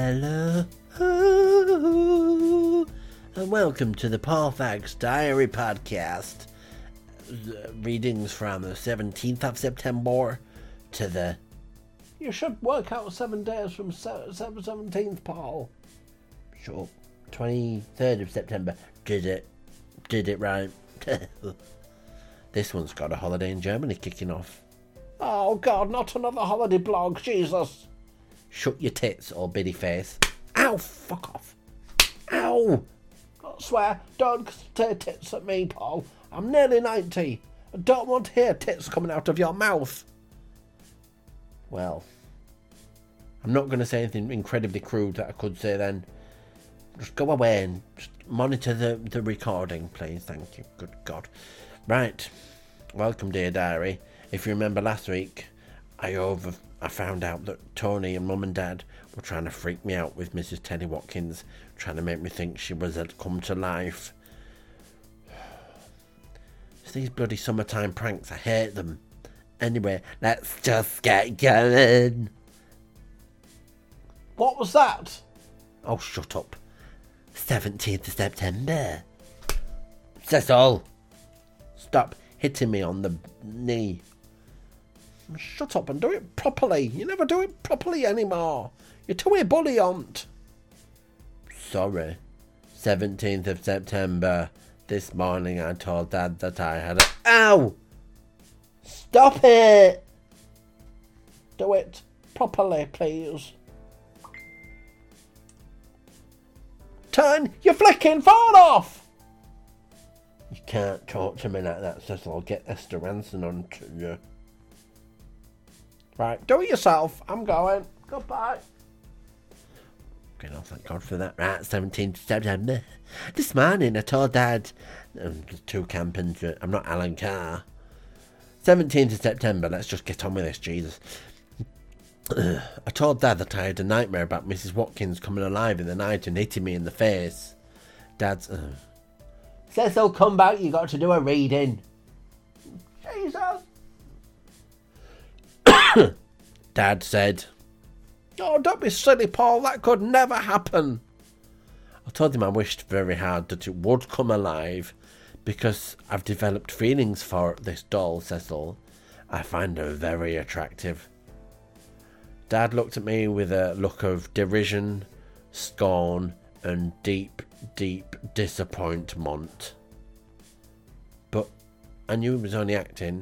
Hello, and welcome to the Paul Fags Diary Podcast. Readings from the 17th of September to the... You should work out 7 days from 17th, Paul. Sure. 23rd of September. Did it right. This one's got a holiday in Germany kicking off. Oh God, not another holiday blog, Jesus. Shut your tits, old biddy face. Ow, fuck off. Ow. I swear, don't say tits at me, Paul. I'm nearly 90. I don't want to hear tits coming out of your mouth. Well, I'm not going to say anything incredibly crude that I could say then. Just go away and just monitor the recording, please. Thank you. Good God. Right. Welcome, dear diary. If you remember last week, I found out that Tony and Mum and Dad were trying to freak me out with Mrs. Teddy Watkins, trying to make me think she was come to life. It's these bloody summertime pranks. I hate them. Anyway, let's just get going. What was that? Oh, shut up. 17th of September. Cecil! Stop hitting me on the knee. Shut up and do it properly. You never do it properly anymore. You're too ebullient. Sorry. 17th of September. This morning I told Dad that I had a... Ow! Stop it! Do it properly, please. Turn your flicking phone off! You can't talk to me like that, Cecil. I'll get Esther Ranson on to you. Right, do it yourself. I'm going. Goodbye. Okay, no, thank God for that. Right, 17th September. This morning I told Dad... two campings. I'm not Alan Carr. 17th of September. Let's just get on with this, Jesus. I told Dad that I had a nightmare about Mrs. Watkins coming alive in the night and hitting me in the face. Dad's... Cecil, come back. You got to do a reading. Jesus. Dad said, oh, don't be silly, Paul. That could never happen. I told him I wished very hard that it would come alive because I've developed feelings for this doll, Cecil. I find her very attractive. Dad looked at me with a look of derision, scorn, and deep, deep disappointment. But I knew he was only acting.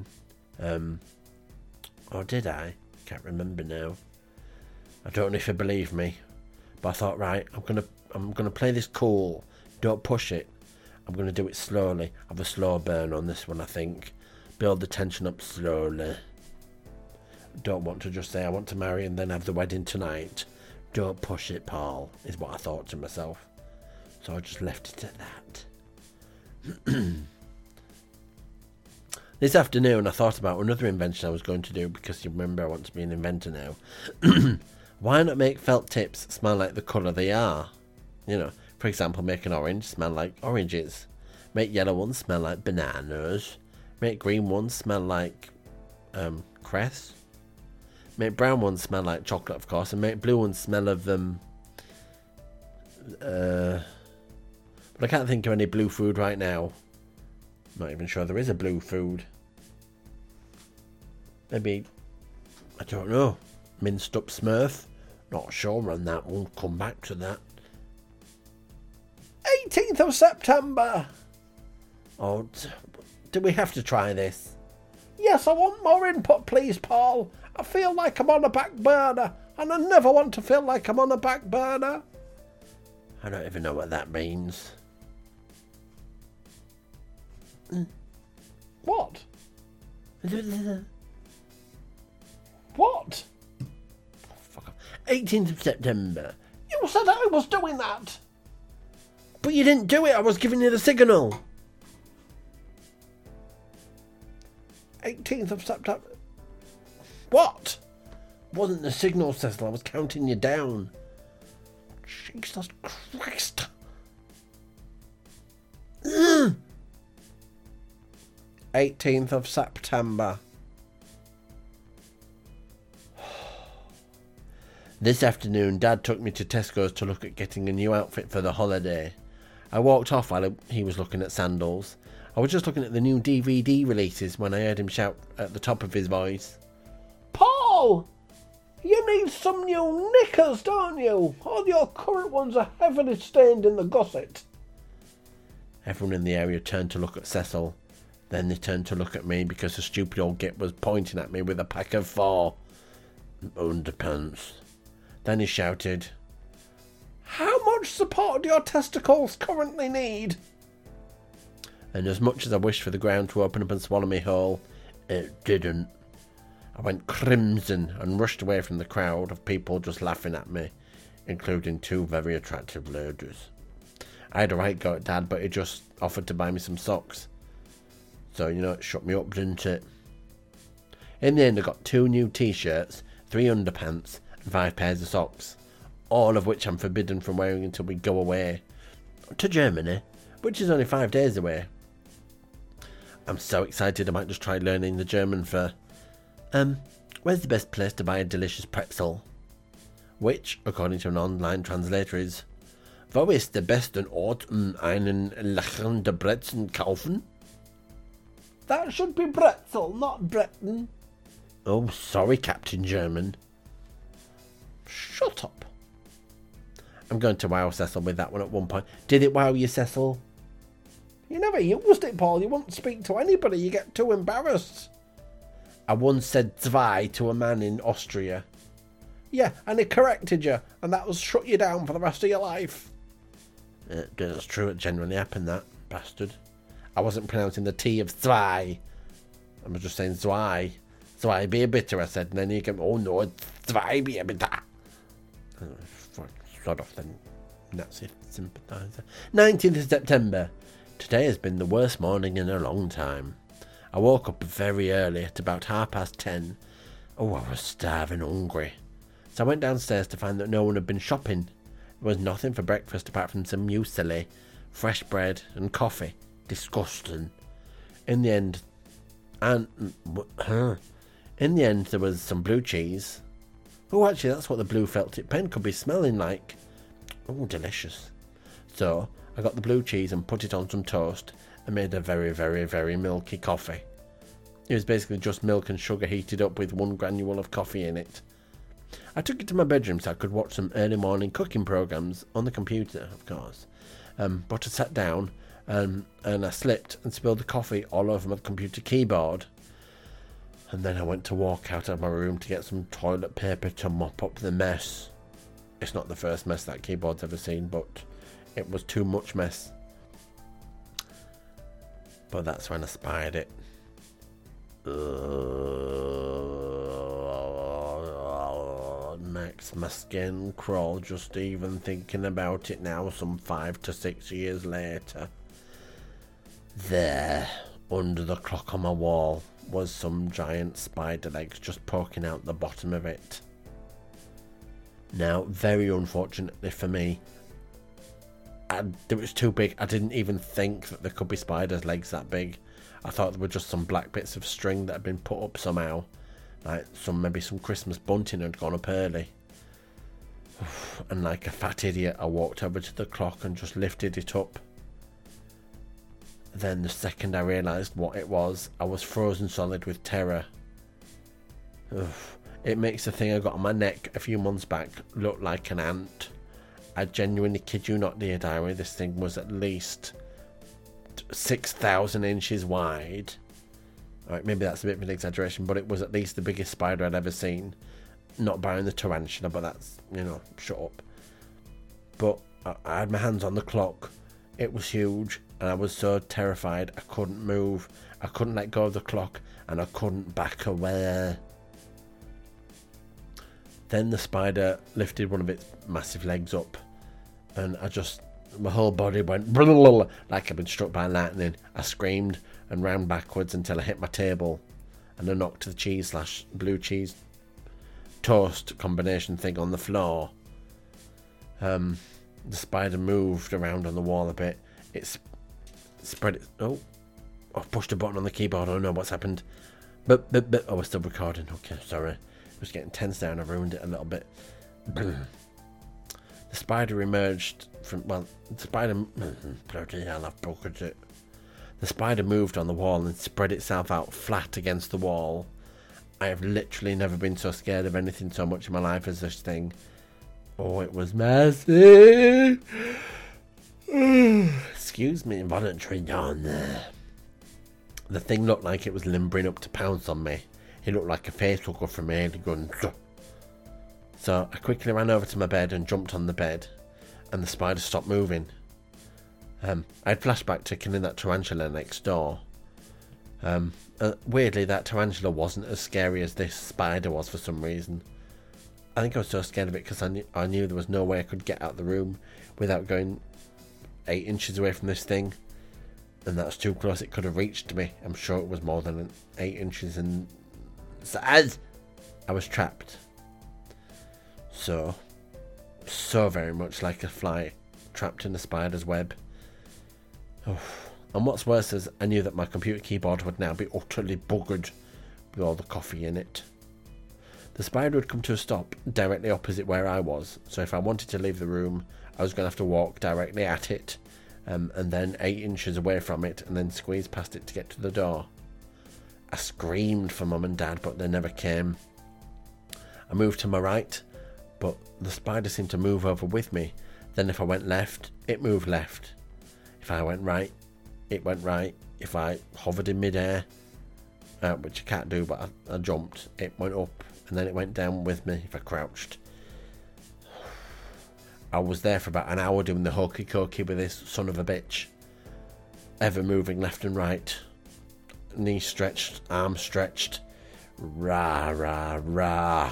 Or did I? Can't remember now. I don't know if you believe me, but I thought, right, I'm gonna play this cool. Don't push it. I'm gonna do it slowly. Have a slow burn on this one, I think. Build the tension up slowly. Don't want to just say I want to marry and then have the wedding tonight. Don't push it, Paul, is what I thought to myself. So I just left it at that. This afternoon I thought about another invention I was going to do because you remember I want to be an inventor now. Why not make felt tips smell like the colour they are? You know, for example, make an orange smell like oranges. Make yellow ones smell like bananas. Make green ones smell like cress. Make brown ones smell like chocolate, of course, and make blue ones smell of but I can't think of any blue food right now. Not even sure there is a blue food. Maybe, I don't know, minced up Smurf. Not sure on that one. Come back to that. 18th of September. Oh, do we have to try this? Yes, I want more input, please, Paul. I feel like I'm on a back burner, and I never want to feel like I'm on a back burner. I don't even know what that means. What? What? Oh, fuck off. 18th of September. You said I was doing that. But you didn't do it. I was giving you the signal. 18th of September. What? Wasn't the signal, Cecil. I was counting you down. Jesus Christ. 18th of September. This afternoon, Dad took me to Tesco's to look at getting a new outfit for the holiday. I walked off while he was looking at sandals. I was just looking at the new DVD releases when I heard him shout at the top of his voice, "Paul! You need some new knickers, don't you? All your current ones are heavily stained in the gusset." Everyone in the area turned to look at Cecil. Then they turned to look at me because the stupid old git was pointing at me with a pack of 4 underpants. Then he shouted, "How much support do your testicles currently need?" And as much as I wished for the ground to open up and swallow me whole, it didn't. I went crimson and rushed away from the crowd of people just laughing at me, including 2 very attractive ladies. I had a right go at Dad, but he just offered to buy me some socks. So, it shut me up, didn't it? In the end, I got 2 new t-shirts, 3 underpants, and 5 pairs of socks, all of which I'm forbidden from wearing until we go away to Germany, which is only 5 days away. I'm so excited I might just try learning the German for, where's the best place to buy a delicious pretzel? Which, according to an online translator, is, wo ist der beste Ort, einen leckeren Brezen kaufen? That should be Bretzel, not Breton. Oh, sorry, Captain German. Shut up. I'm going to wow Cecil with that one at one point. Did it wow you, Cecil? You never used it, Paul. You won't speak to anybody. You get too embarrassed. I once said zwei to a man in Austria. Yeah, and he corrected you, and that will shut you down for the rest of your life. That's true. It genuinely happened, that bastard. I wasn't pronouncing the T of zwei. I was just saying zwei. Zwei beer bitter, I said, and then he came, oh no, it's zwei beer bitter. Sod off then, Nazi sympathiser. 19th of September. Today has been the worst morning in a long time. I woke up very early at about 10:30. Oh, I was starving hungry. So I went downstairs to find that no one had been shopping. There was nothing for breakfast apart from some muesli, fresh bread and coffee. Disgusting. In the end, there was some blue cheese. Oh, actually, that's what the blue felt tip pen could be smelling like. Oh, delicious. So, I got the blue cheese and put it on some toast and made a very, very, very milky coffee. It was basically just milk and sugar heated up with 1 granule of coffee in it. I took it to my bedroom so I could watch some early morning cooking programs on the computer, of course. But I sat down and I slipped and spilled the coffee all over my computer keyboard. And then I went to walk out of my room to get some toilet paper to mop up the mess. It's not the first mess that keyboard's ever seen, but it was too much mess. But that's when I spied it. Makes my skin crawl just even thinking about it now, some 5 to 6 years later. There, under the clock on my wall, was some giant spider legs just poking out the bottom of it. Now, very unfortunately for me, it was too big. I didn't even think that there could be spiders' legs that big. I thought they were just some black bits of string that had been put up somehow. Like maybe some Christmas bunting had gone up early. And like a fat idiot, I walked over to the clock and just lifted it up. Then the second I realised what it was, I was frozen solid with terror. It makes the thing I got on my neck a few months back look like an ant. I genuinely kid you not, dear diary, this thing was at least 6,000 inches wide. Alright, maybe that's a bit of an exaggeration, but it was at least the biggest spider I'd ever seen. Not barring the tarantula, but that's, shut up. But I had my hands on the clock. It was huge, and I was so terrified I couldn't move. I couldn't let go of the clock, and I couldn't back away. Then the spider lifted one of its massive legs up, and my whole body went like I'd been struck by lightning. I screamed and ran backwards until I hit my table, and I knocked the cheese/blue cheese toast combination thing on the floor. The spider moved around on the wall a bit. It spread it. Oh, I pushed a button on the keyboard. I don't know what's happened. But we're still recording. Okay, sorry. It was getting tense down. I ruined it a little bit. The spider emerged from, bloody hell, I've bucketed it. The spider moved on the wall and spread itself out flat against the wall. I have literally never been so scared of anything so much in my life as this thing. Oh, it was massive. Excuse me, involuntary yawn there. The thing looked like it was limbering up to pounce on me. It looked like a facehugger from Alien Gun. So I quickly ran over to my bed and jumped on the bed, and the spider stopped moving. I had flashback to killing that tarantula next door. Weirdly, that tarantula wasn't as scary as this spider was for some reason. I think I was so scared of it because I knew there was no way I could get out of the room without going 8 inches away from this thing. And that's too close, it could have reached me. I'm sure it was more than 8 inches in size. I was trapped. So very much like a fly trapped in a spider's web. Oh. And what's worse is I knew that my computer keyboard would now be utterly buggered with all the coffee in it. The spider had come to a stop directly opposite where I was, so if I wanted to leave the room, I was going to have to walk directly at it, and then 8 inches away from it, and then squeeze past it to get to the door. I screamed for Mum and Dad, but they never came. I moved to my right, but the spider seemed to move over with me. Then if I went left, it moved left. If I went right, it went right. If I hovered in midair, which I can't do, but I jumped, it went up, and then it went down with me if I crouched. I was there for about an hour doing the hokey cokey with this son of a bitch. Ever moving left and right. Knees stretched, arms stretched. Rah, rah, rah.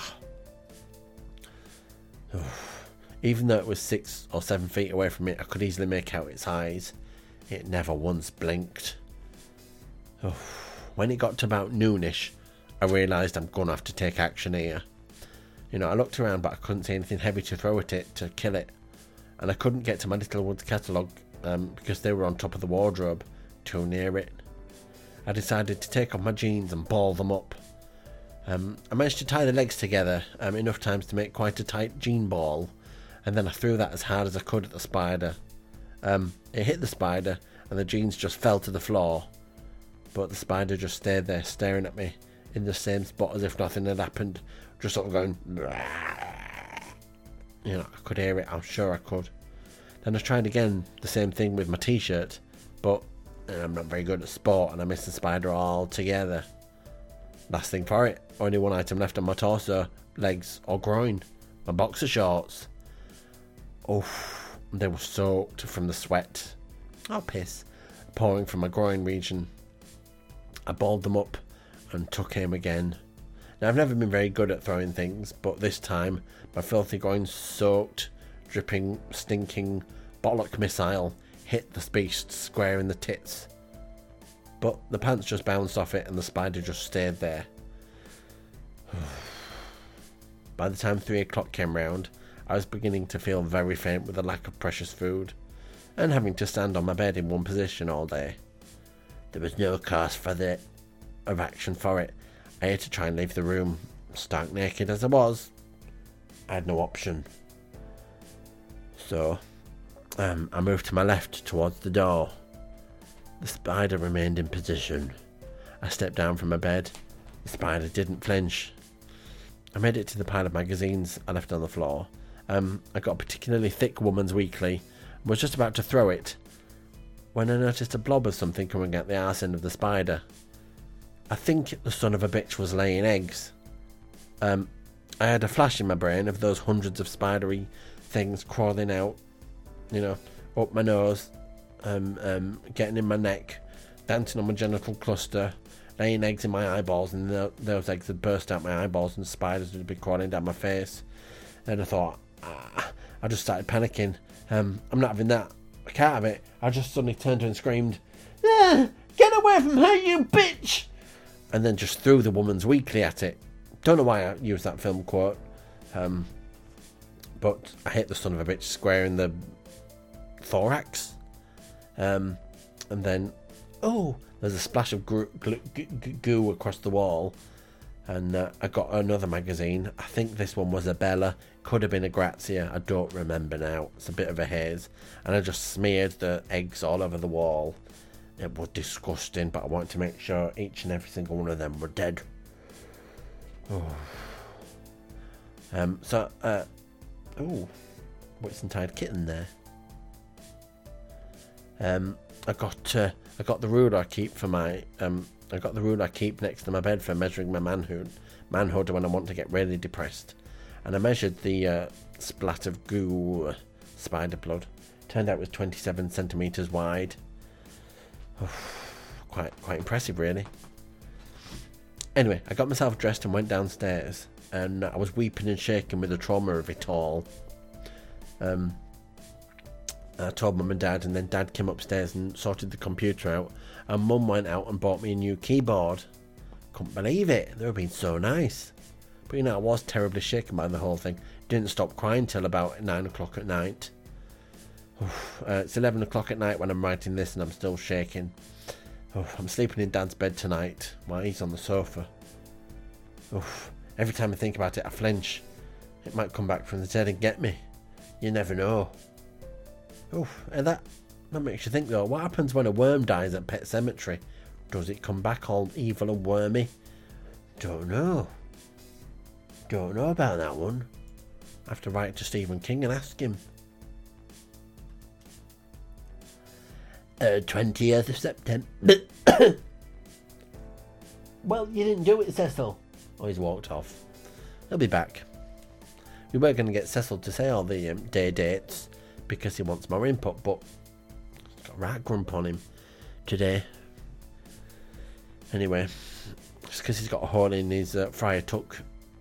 Even though it was 6 or 7 feet away from it, I could easily make out its eyes. It never once blinked. When it got to about noonish, I realised I'm going to have to take action here. You know, I looked around, but I couldn't see anything heavy to throw at it to kill it. And I couldn't get to my Little Woods catalogue because they were on top of the wardrobe, too near it. I decided to take off my jeans and ball them up. I managed to tie the legs together enough times to make quite a tight jean ball, and then I threw that as hard as I could at the spider. It hit the spider, and the jeans just fell to the floor. But the spider just stayed there, staring at me in the same spot as if nothing had happened, just sort of going. You know, I could hear it. I'm sure I could. Then I tried again, the same thing with my t-shirt, but I'm not very good at sport, and I missed the spider altogether. Last thing for it, only one item left on my torso, legs or groin, my boxer shorts. Oh, they were soaked from the sweat. Oh, piss. Pouring from my groin region. I balled them up and took aim again. Now, I've never been very good at throwing things, but this time, my filthy groin soaked, dripping, stinking bollock missile hit the beast square in the tits. But the pants just bounced off it and the spider just stayed there. By the time 3 o'clock came round, I was beginning to feel very faint with the lack of precious food, and having to stand on my bed in one position all day. There was no cause of action for it. I had to try and leave the room, stark naked as I was. I had no option. So, I moved to my left towards the door. The spider remained in position. I stepped down from my bed. The spider didn't flinch. I made it to the pile of magazines I left on the floor. I got a particularly thick Woman's Weekly and was just about to throw it when I noticed a blob of something coming out the arse end of the spider. I think the son of a bitch was laying eggs. I had a flash in my brain of those hundreds of spidery things crawling out, you know, up my nose, getting in my neck, dancing on my genital cluster, laying eggs in my eyeballs, and those eggs had burst out my eyeballs and spiders would be crawling down my face. And I thought, I just started panicking. I'm not having that. I can't have it. I just suddenly turned to her and screamed, "Get away from her, you bitch!" And then just threw the Woman's Weekly at it. Don't know why I used that film quote. But I hit the son of a bitch square in the thorax. And then, there's a splash of goo across the wall. And I got another magazine. I think this one was a Bella. Could have been a Grazia. I don't remember now. It's a bit of a haze. And I just smeared the eggs all over the wall. It was disgusting, but I wanted to make sure each and every single one of them were dead. Oh. What's inside kitten there? I got the ruler I keep for my I got the ruler I keep next to my bed for measuring my manhood when I want to get really depressed. And I measured the splat of goo spider blood. Turned out it was 27 centimetres wide. Quite impressive, really. Anyway, I got myself dressed and went downstairs, and I was weeping and shaking with the trauma of it all. I told Mum and Dad, and then Dad came upstairs and sorted the computer out, and Mum went out and bought me a new keyboard. Couldn't believe it. They were being so nice. But I was terribly shaken by the whole thing. Didn't stop crying till about 9 o'clock at night. It's 11 o'clock at night when I'm writing this, and I'm still shaking. I'm sleeping in Dad's bed tonight while he's on the sofa. Every time I think about it, I flinch. It might come back from the dead and get me. You never know. And that makes you think, though. What happens when a worm dies at Pet Cemetery? Does it come back all evil and wormy? Don't know about that one. I have to write to Stephen King and ask him. 20th of September. Well, you didn't do it, Cecil. Oh, he's walked off. He'll be back. We were going to get Cecil to say all the day dates because he wants more input, but he's got a right grump on him today. Anyway, just because he's got a hole in his Friar Tuck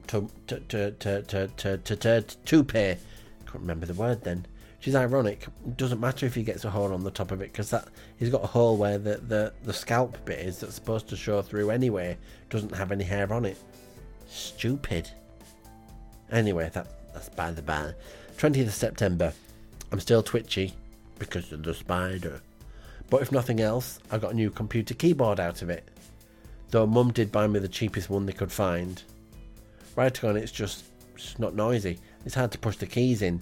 toupee. Can't remember the word then. Which is ironic. It doesn't matter if he gets a hole on the top of it, because that he's got a hole where the scalp bit is that's supposed to show through anyway. Doesn't have any hair on it. Stupid. Anyway, that's by the by. 20th of September. I'm still twitchy because of the spider. But if nothing else, I got a new computer keyboard out of it. Though Mum did buy me the cheapest one they could find. Writing on it's just not noisy. It's hard to push the keys in.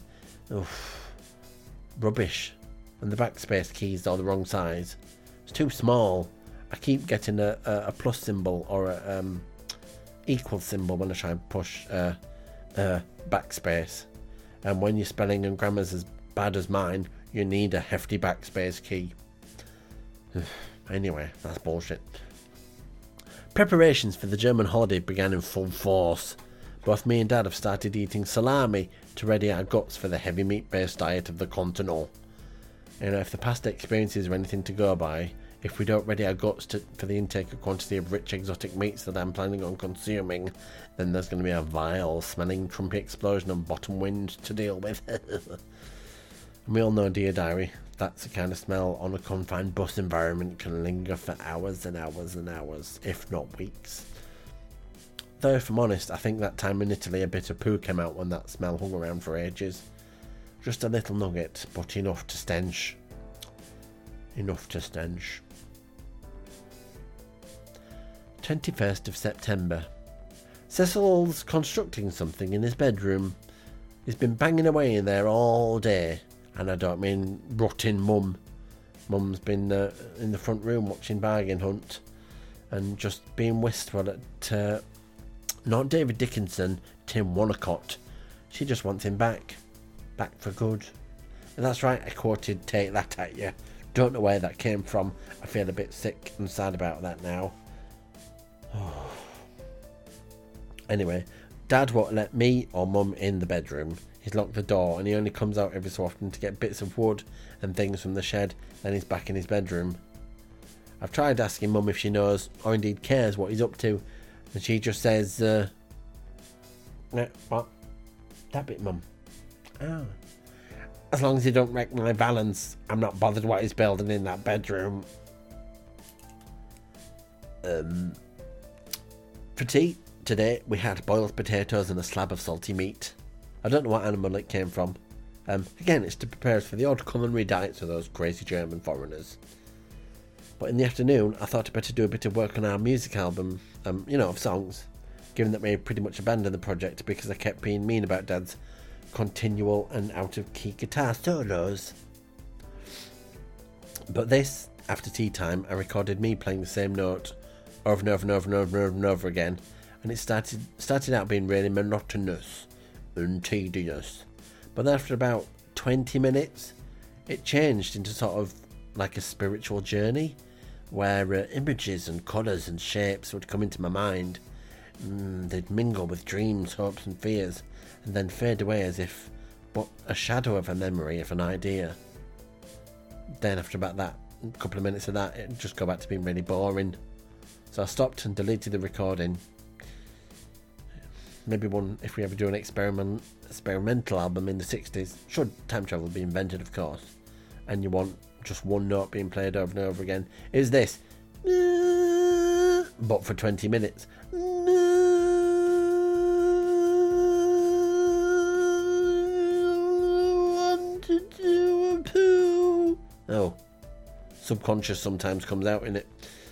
Rubbish. And the backspace keys are the wrong size. It's too small. I keep getting a plus symbol or a equal symbol when I try and push backspace. And when your spelling and grammar's as bad as mine, you need a hefty backspace key. Anyway, that's bullshit. Preparations for the German holiday began in full force. Both me and Dad have started eating salami to ready our guts for the heavy meat-based diet of the continental. If the past experiences are anything to go by, if we don't ready our guts for the intake of quantity of rich exotic meats that I'm planning on consuming, then there's going to be a vile smelling trumpy explosion of bottom wind to deal with. And we all know, dear diary, that's the kind of smell on a confined bus environment can linger for hours and hours and hours, if not weeks. Though, if I'm honest, I think that time in Italy a bit of poo came out when that smell hung around for ages. Just a little nugget, but enough to stench. 21st of September. Cecil's constructing something in his bedroom. He's been banging away in there all day. And I don't mean rotting Mum. Mum's been in the front room watching Bargain Hunt and just being wistful at not David Dickinson, Tim Wonnacott. She just wants him back for good. And that's right, I quoted "Take That at You." Don't know where that came from. I feel a bit sick and sad about that now. Anyway, Dad won't let me or Mum in the bedroom. He's locked the door and he only comes out every so often to get bits of wood and things from the shed, then he's back in his bedroom. I've tried asking Mum if she knows or indeed cares what he's up to, and she just says, what? That bit, Mum. Oh. As long as he don't wreck my balance, I'm not bothered what he's building in that bedroom. For tea today, we had boiled potatoes and a slab of salty meat. I don't know what animal it came from. Again, it's to prepare us for the odd culinary diets of those crazy German foreigners. But in the afternoon, I thought I'd better do a bit of work on our music album, of songs. given that we pretty much abandoned the project because I kept being mean about Dad's continual and out-of-key guitar solos. But this, after tea time, I recorded me playing the same note over and over and over and over and over again, and it started out being really monotonous and tedious. But then after about 20 minutes, it changed into sort of like a spiritual journey, where images and colours and shapes would come into my mind. They'd mingle with dreams, hopes and fears, and then fade away as if but a shadow of a memory of an idea. Then after about that, a couple of minutes of that, it'd just go back to being really boring. So I stopped and deleted the recording. Maybe one, if we ever do an experimental album in the 60s, should time travel be invented, of course, and you want just one note being played over and over again, is this, but for 20 minutes. 1 to 2 and 2. Oh, subconscious sometimes comes out in it.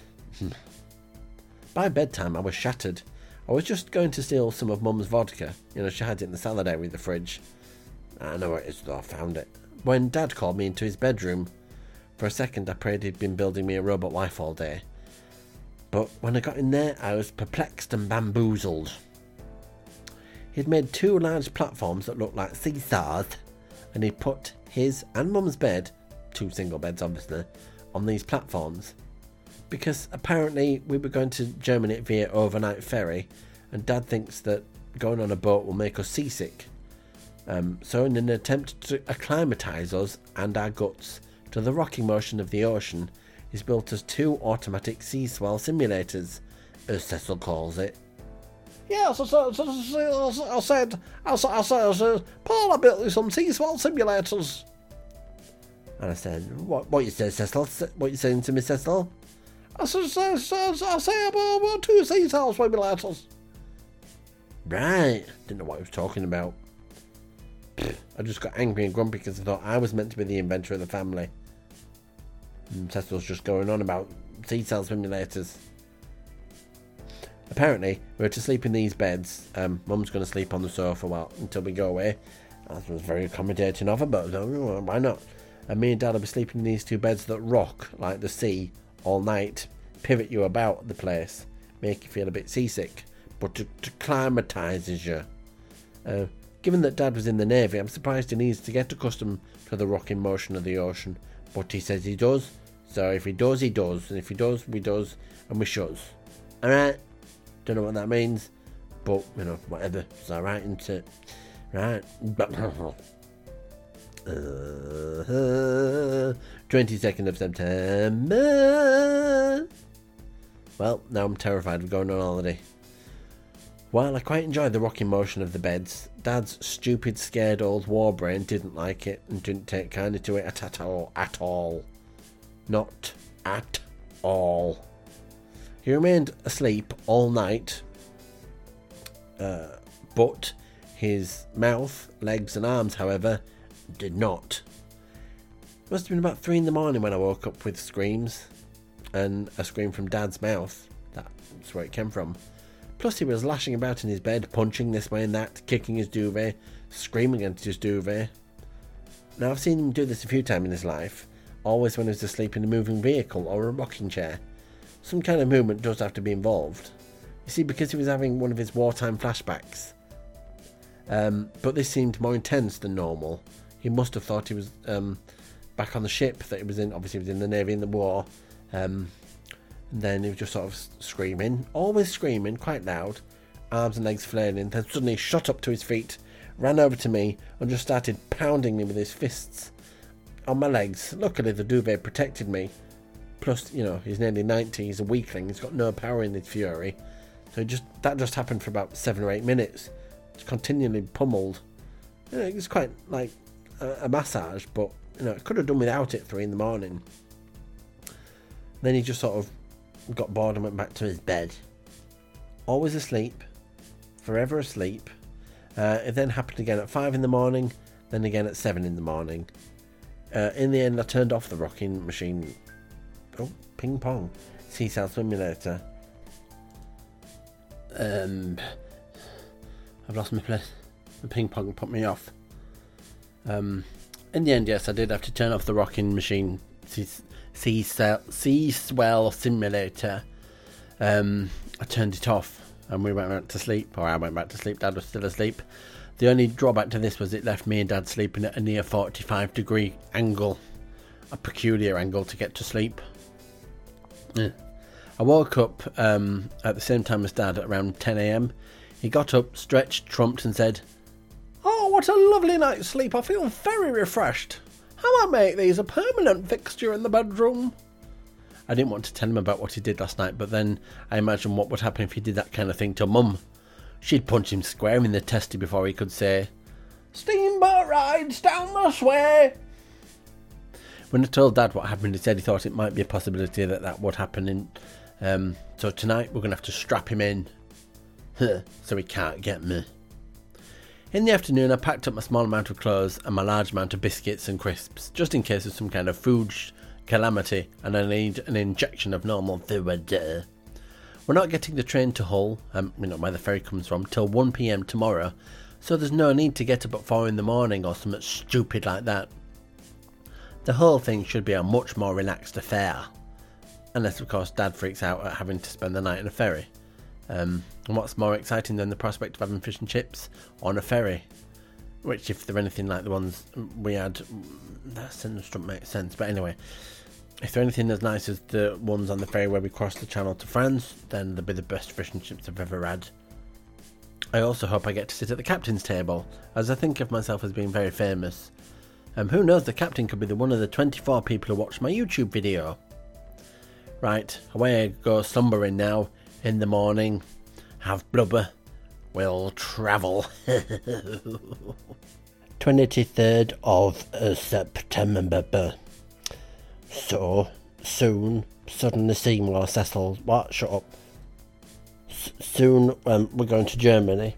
By bedtime I was shattered. I was just going to steal some of Mum's vodka. She had it in the salad area of the fridge. I know where it is, though. I found it. When Dad called me into his bedroom. For a second I prayed he'd been building me a robot wife all day. But when I got in there, I was perplexed and bamboozled. He'd made 2 large platforms that looked like seesaws, and he'd put his and Mum's bed, 2 single beds obviously, on these platforms. Because apparently we were going to Germany via overnight ferry, and Dad thinks that going on a boat will make us seasick. So in an attempt to acclimatise us and our guts to the rocking motion of the ocean, he's built us 2 automatic sea swell simulators, as Cecil calls it. Yes, I said, Paul, I built you some sea swell simulators. And I said, what you say, Cecil? What you saying to me, Cecil? I said about 2 sea swell simulators. Right, didn't know what he was talking about. I just got angry and grumpy because I thought I was meant to be the inventor of the family. And Cecil's just going on about sea cell simulators. Apparently, we're to sleep in these beds. Mum's going to sleep on the sofa until we go away. That was very accommodating of her, but why not? And me and Dad will be sleeping in these 2 beds that rock like the sea all night, pivot you about the place, make you feel a bit seasick, but to acclimatises you. Given that Dad was in the Navy, I'm surprised he needs to get accustomed to the rocking motion of the ocean. But he says he does. So if he does, he does. And if he does, we does. And we shows. Alright? Don't know what that means. But, whatever. It's alright, isn't it? Right. 22nd of September. Well, now I'm terrified of going on holiday. While I quite enjoyed the rocking motion of the beds, Dad's stupid, scared old war brain didn't like it and didn't take kindly to it at all. Not at all. He remained asleep all night, but his mouth, legs and arms, however, did not. It must have been about 3 in the morning when I woke up with screams, and a scream from Dad's mouth. That's where it came from. Plus he was lashing about in his bed, punching this way and that, kicking his duvet, screaming against his duvet. Now I've seen him do this a few times in his life, always when he was asleep in a moving vehicle or a rocking chair. Some kind of movement does have to be involved. You see, because he was having one of his wartime flashbacks. But this seemed more intense than normal. He must have thought he was back on the ship that he was in. Obviously he was in the Navy in the war. And then he was just sort of screaming, always screaming, quite loud, arms and legs flailing, then suddenly shot up to his feet, ran over to me, and just started pounding me with his fists on my legs. Luckily, the duvet protected me. Plus, he's nearly 90, he's a weakling, he's got no power in his fury. So that just happened for about 7 or 8 minutes. Just continually pummeled. It was quite like a massage, but, I could have done without it 3 in the morning. Then he just sort of got bored and went back to his bed. Always asleep, forever asleep. It then happened again at 5 in the morning, then again at 7 in the morning. In the end, I turned off the rocking machine. Oh, ping pong. Sea Cell Simulator. I've lost my place. The ping pong put me off. In the end, yes, I did have to turn off the rocking machine sea swell simulator. I turned it off and we went back to sleep, or I went back to sleep. Dad was still asleep. The only drawback to this was it left me and Dad sleeping at a near 45 degree angle, a peculiar angle to get to sleep. I woke up at the same time as Dad at around 10 a.m. He got up, stretched, trumped and said, "Oh, what a lovely night's sleep. I feel very refreshed. How I make these a permanent fixture in the bedroom." I didn't want to tell him about what he did last night, but then I imagined what would happen if he did that kind of thing to Mum. She'd punch him square in the testy before he could say, "Steamboat rides down this way." When I told Dad what happened, he said he thought it might be a possibility that would happen. So tonight we're going to have to strap him in so he can't get me. In the afternoon, I packed up my small amount of clothes and my large amount of biscuits and crisps, just in case of some kind of food calamity and I need an injection of normal food. We're not getting the train to Hull, where the ferry comes from, till 1 p.m. tomorrow, so there's no need to get up at 4 in the morning or something stupid like that. The whole thing should be a much more relaxed affair, unless of course Dad freaks out at having to spend the night in a ferry. And what's more exciting than the prospect of having fish and chips on a ferry? Which, if they're anything like the ones we had, that sentence doesn't make sense. But anyway, if they're anything as nice as the ones on the ferry where we crossed the channel to France, then they'll be the best fish and chips I've ever had. I also hope I get to sit at the captain's table, as I think of myself as being very famous. Who knows, the captain could be one of the 24 people who watched my YouTube video. Right, away I go slumbering now. In the morning, have blubber, we'll travel. 23rd of September. So soon, suddenly Seymour Cecil, what? Shut up. Soon we're going to Germany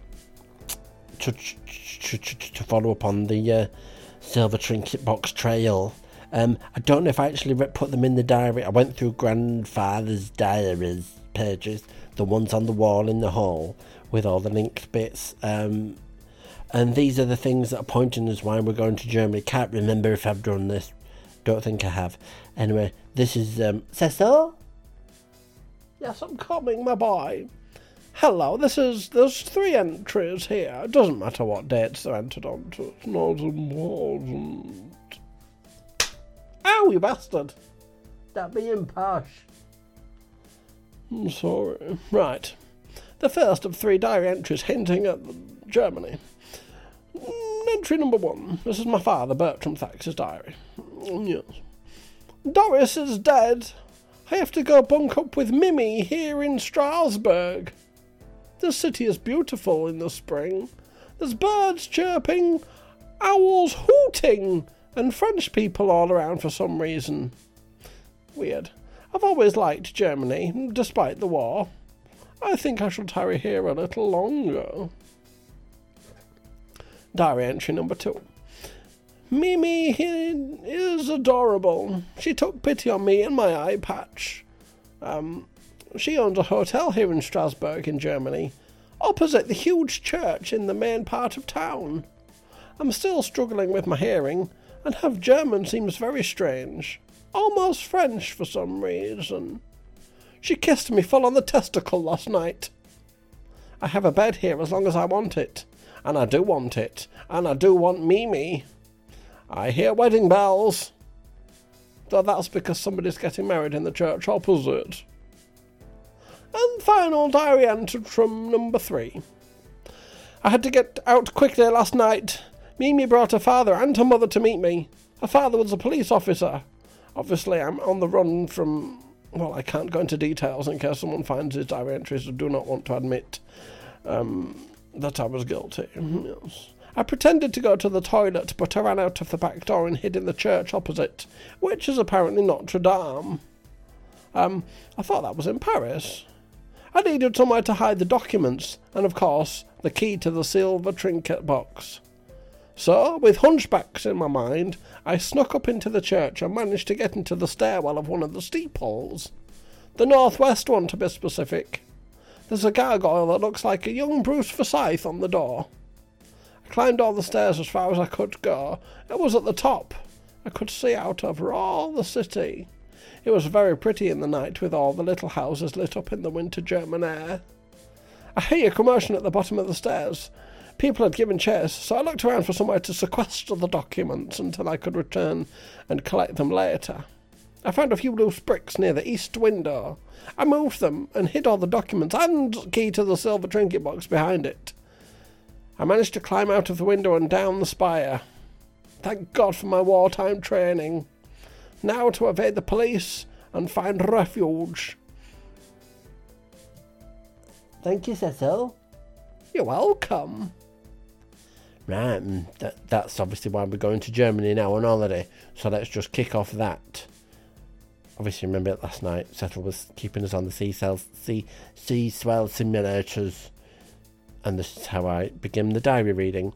to follow up on the Silver Trinket Box Trail. I don't know if I actually put them in the diary. I went through grandfather's diaries pages, the ones on the wall in the hall with all the linked bits, and these are the things that are pointing us why we're going to Germany. Can't remember if I've done this, don't think I have. Anyway, this is Cecil? Yes, I'm coming, my boy. Hello, there's 3 entries here. It doesn't matter what dates they're entered onto, it's not important. Ow, you bastard! That being posh. I'm sorry. Right. The first of 3 diary entries hinting at Germany. Entry number 1. This is my father, Bertram Thax's diary. Yes. Doris is dead. I have to go bunk up with Mimi here in Strasbourg. The city is beautiful in the spring. There's birds chirping, owls hooting, and French people all around for some reason. Weird. I've always liked Germany, despite the war. I think I shall tarry here a little longer. Diary entry number 2. Mimi is adorable. She took pity on me and my eye patch. She owns a hotel here in Strasbourg in Germany, opposite the huge church in the main part of town. I'm still struggling with my hearing, and have German seems very strange. Almost French for some reason. She kissed me full on the testicle last night. I have a bed here as long as I want it, and I do want it, and I do want Mimi. I hear wedding bells, though that's because somebody's getting married in the church opposite. And final diary entry from number 3. I had to get out quickly last night. Mimi brought her father and her mother to meet me. Her father was a police officer. Obviously, I'm on the run from... Well, I can't go into details in case someone finds his diary entries and do not want to admit that I was guilty. Yes. I pretended to go to the toilet, but I ran out of the back door and hid in the church opposite, which is apparently Notre Dame. I thought that was in Paris. I needed somewhere to hide the documents, and of course, the key to the silver trinket box. So, with hunchbacks in my mind, I snuck up into the church and managed to get into the stairwell of one of the steeples. The northwest one, to be specific. There's a gargoyle that looks like a young Bruce Forsyth on the door. I climbed all the stairs as far as I could go. It was at the top. I could see out over all the city. It was very pretty in the night with all the little houses lit up in the winter German air. I hear a commotion at the bottom of the stairs. People had given chase, so I looked around for somewhere to sequester the documents until I could return and collect them later. I found a few loose bricks near the east window. I moved them and hid all the documents and key to the silver trinket box behind it. I managed to climb out of the window and down the spire. Thank God for my wartime training. Now to evade the police and find refuge. Thank you, Cecil. You're welcome. Right, that's obviously why we're going to Germany now on holiday. So let's just kick off that. Obviously, remember it last night. Cecil was keeping us on the sea swell simulators. And this is how I begin the diary reading.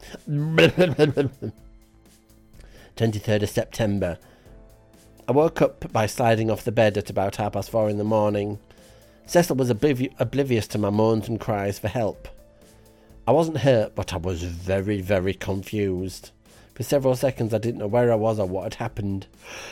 23rd of September. I woke up by sliding off the bed at about 4:30 in the morning. Cecil was oblivious to my moans and cries for help. I wasn't hurt, but I was very, very confused. For several seconds I didn't know where I was or what had happened.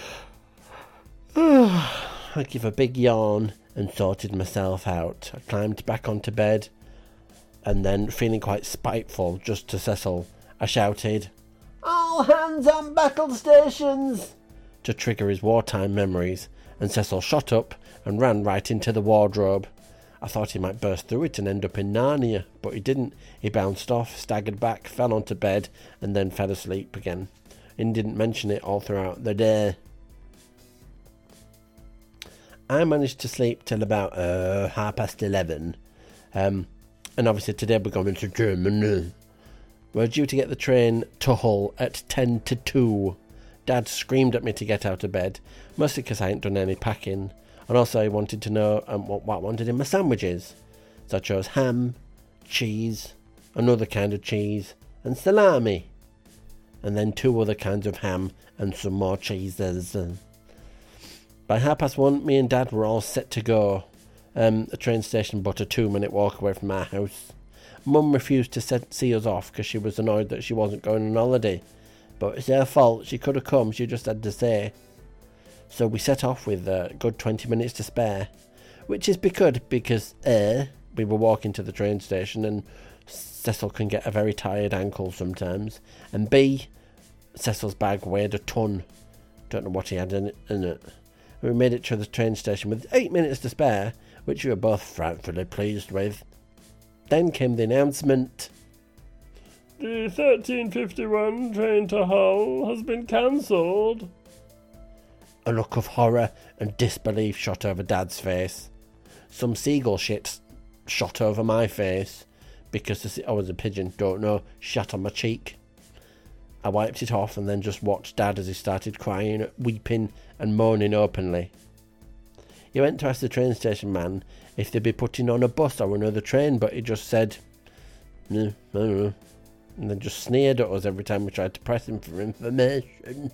I gave a big yawn and sorted myself out. I climbed back onto bed and then, feeling quite spiteful just to Cecil, I shouted, "All hands on battle stations!" to trigger his wartime memories, and Cecil shot up and ran right into the wardrobe. I thought he might burst through it and end up in Narnia, but he didn't. He bounced off, staggered back, fell onto bed, and then fell asleep again, and didn't mention it all throughout the day. I managed to sleep till about 11:30, and obviously today we're going to Germany. We're due to get the train to Hull at 10 to 2. Dad screamed at me to get out of bed, mostly because I ain't done any packing, and also he wanted to know what I wanted in my sandwiches. So I chose ham, cheese, another kind of cheese, and salami, and then 2 other kinds of ham and some more cheeses. By 1:30, me and Dad were all set to go. The train station but a 2-minute walk away from our house. Mum refused to see us off because she was annoyed that she wasn't going on holiday. But it's her fault. She could have come. She just had to say. So we set off with a good 20 minutes to spare. Which is good because A, we were walking to the train station and Cecil can get a very tired ankle sometimes. And B, Cecil's bag weighed a ton. Don't know what he had in it. We made it to the train station with 8 minutes to spare, which we were both frightfully pleased with. Then came the announcement. The 13:51 train to Hull has been cancelled. A look of horror and disbelief shot over Dad's face. Some seagull shit shot over my face because I was a pigeon, don't know, shat on my cheek. I wiped it off and then just watched Dad as he started crying, weeping and moaning openly. He went to ask the train station man if they'd be putting on a bus or another train, but he just said, "No, I don't know," and then just sneered at us every time we tried to press him for information.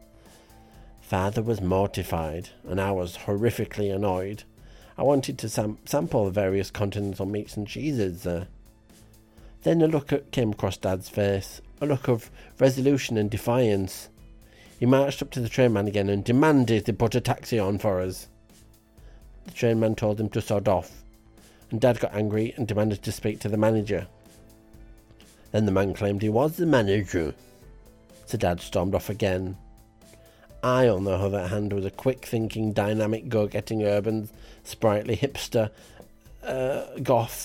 Father was mortified, and I was horrifically annoyed. I wanted to sample the various continental meats and cheeses there. Then a look came across Dad's face, a look of resolution and defiance. He marched up to the trainman again and demanded they put a taxi on for us. The trainman told him to sod off, and Dad got angry and demanded to speak to the manager. Then the man claimed he was the manager, so Dad stormed off again. I, on the other hand, was a quick-thinking, dynamic, go-getting, urban, sprightly hipster, goth.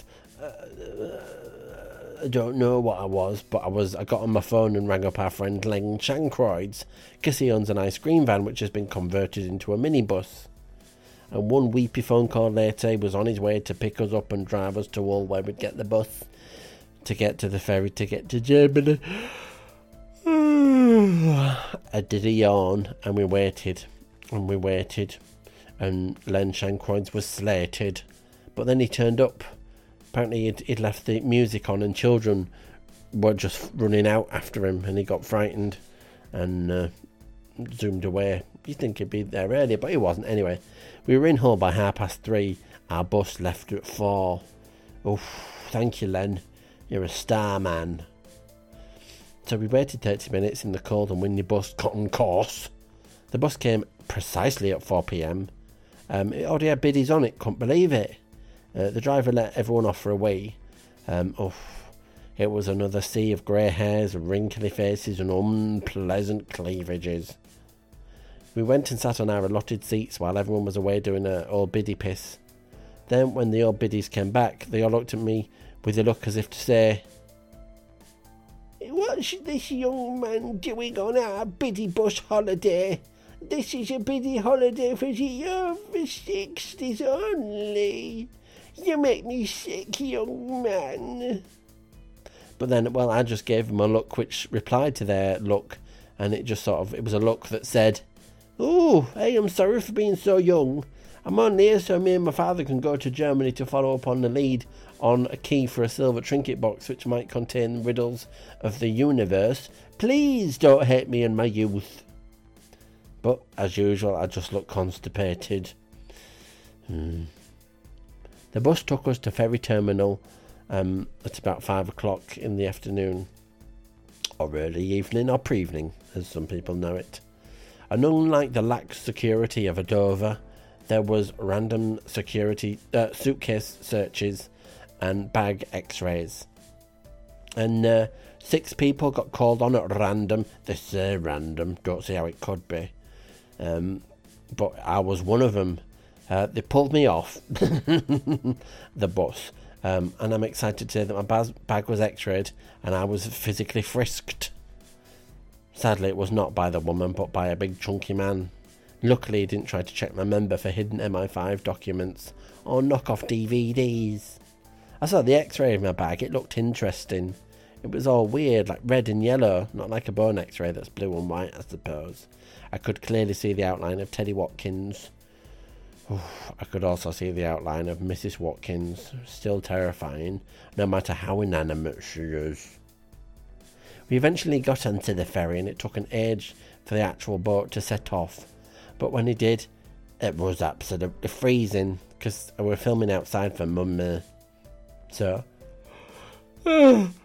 I don't know what I was, but I got on my phone and rang up our friend Len Shankroyd's, because he owns an ice cream van which has been converted into a minibus. And one weepy phone call later, he was on his way to pick us up and drive us to Hull, where we'd get the bus to get to the ferry to get to Germany. I did a yawn, and we waited, and Len Shankroyd's was slated, but then he turned up. Apparently he'd left the music on and children were just running out after him, and he got frightened and zoomed away. You'd think he'd be there earlier, but he wasn't. Anyway, we were in Hull by 3:30. Our bus left at 4. Oh, thank you, Len. You're a star, man. So we waited 30 minutes in the cold and windy bus on course. The bus came precisely at 4 p.m. It already had biddies on it, couldn't believe it. The driver let everyone off for a wee. It was another sea of grey hairs, wrinkly faces and unpleasant cleavages. We went and sat on our allotted seats while everyone was away doing an old biddy piss. Then when the old biddies came back, they all looked at me with a look as if to say, "What's this young man doing on our biddy bus holiday? This is a biddy holiday for the over 60s only. You make me sick, young man." But then, well, I just gave them a look which replied to their look, and it was a look that said, "Oh, hey, I'm sorry for being so young. I'm only here so me and my father can go to Germany to follow up on the lead on a key for a silver trinket box which might contain riddles of the universe. Please don't hate me and my youth." But, as usual, I just looked constipated. The bus took us to ferry terminal at about 5 o'clock in the afternoon, or early evening, or pre-evening, as some people know it. And unlike the lax security of a Dover, there was random security suitcase searches and bag x-rays. And 6 people got called on at random. They say random, don't see how it could be. But I was one of them. They pulled me off the bus, and I'm excited to say that my bag was x-rayed and I was physically frisked. Sadly, it was not by the woman, but by a big chunky man. Luckily, he didn't try to check my member for hidden MI5 documents or knock-off DVDs. I saw the x-ray of my bag. It looked interesting. It was all weird, like red and yellow, not like a bone x-ray that's blue and white, I suppose. I could clearly see the outline of Teddy Watkins. I could also see the outline of Mrs. Watkins, still terrifying, no matter how inanimate she is. We eventually got onto the ferry and it took an age for the actual boat to set off. But when it did, it was absolutely freezing, because we were filming outside for Mum. So, I'm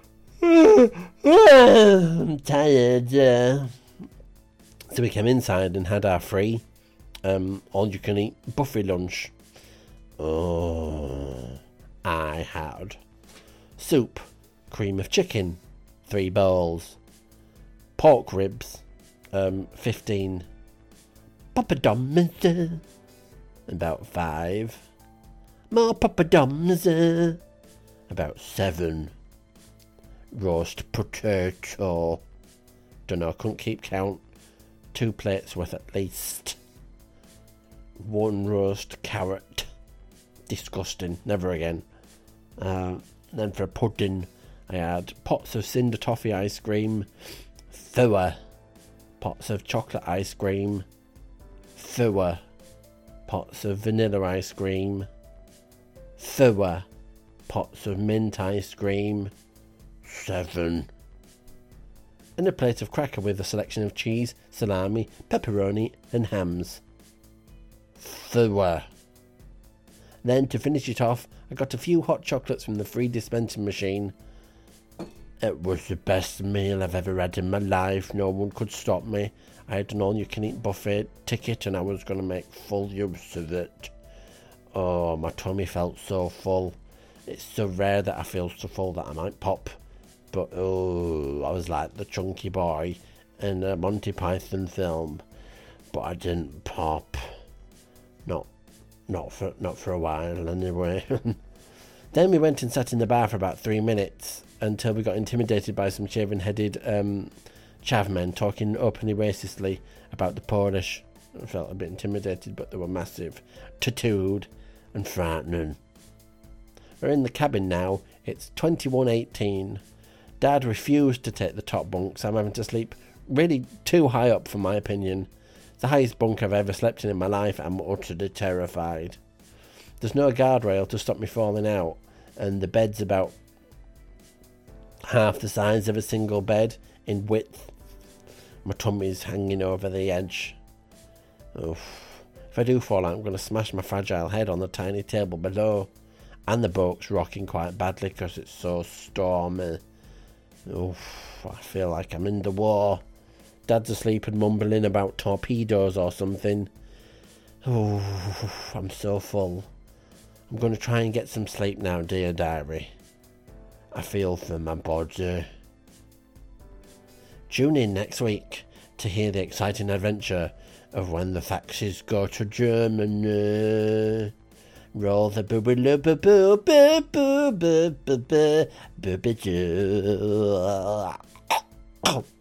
tired. So we came inside and had our free all-you-can-eat buffet lunch. I had soup, cream of chicken, 3 bowls, pork ribs, 15, poppadoms, about 5, more poppadoms, about 7, roast potato, dunno, couldn't keep count, 2 plates worth at least, 1 roast carrot, disgusting, never again. Then for a pudding, I had pots of cinder toffee ice cream, 4 pots of chocolate ice cream, 4 pots of vanilla ice cream, 4 pots of mint ice cream, 7, and a plate of cracker with a selection of cheese, salami, pepperoni and hams, 4. Then to finish it off, I got a few hot chocolates from the free dispensing machine. It was the best meal I've ever had in my life. No one could stop me. I had an all-you-can-eat buffet ticket and I was going to make full use of it. Oh, my tummy felt so full. It's so rare that I feel so full that I might pop. But I was like the chunky boy in a Monty Python film. But I didn't pop. Not for a while anyway. Then we went and sat in the bar for about 3 minutes until we got intimidated by some shaven-headed chavmen talking openly racistly about the Polish. I felt a bit intimidated, but they were massive, tattooed and frightening. We're in the cabin now. It's 21:18. Dad refused to take the top bunk, so I'm having to sleep really too high up for my opinion. The highest bunk I've ever slept in my life. I'm utterly terrified. There's no guardrail to stop me falling out, and the bed's about half the size of a single bed in width. My tummy's hanging over the edge. If I do fall out, I'm going to smash my fragile head on the tiny table below. And the boat's rocking quite badly because it's so stormy. Oof, I feel like I'm in the war. Dad's asleep and mumbling about torpedoes or something. Oh, I'm so full. I'm going to try and get some sleep now, dear diary. I feel for my body. Tune in next week to hear the exciting adventure of when the Faxes go to Germany. Roll the boo boo boo boo boo boo boo boo boo boo boo boo.